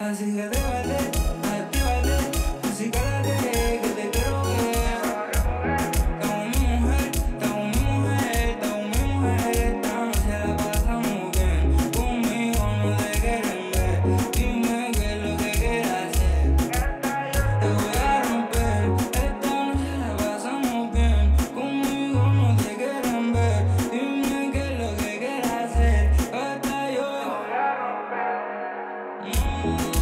Así que atrévete, actívate, así cálate, que te quiero ver. Estamos mi mujer, estamos mi mujer, estamos mi mujer. Esta noche la pasamos bien, conmigo no te quieren ver. Dime qué es lo que quieres hacer, te voy a romper. Esta noche la pasamos bien, conmigo no te quieren ver. Dime qué es lo que quieres hacer, hasta yo.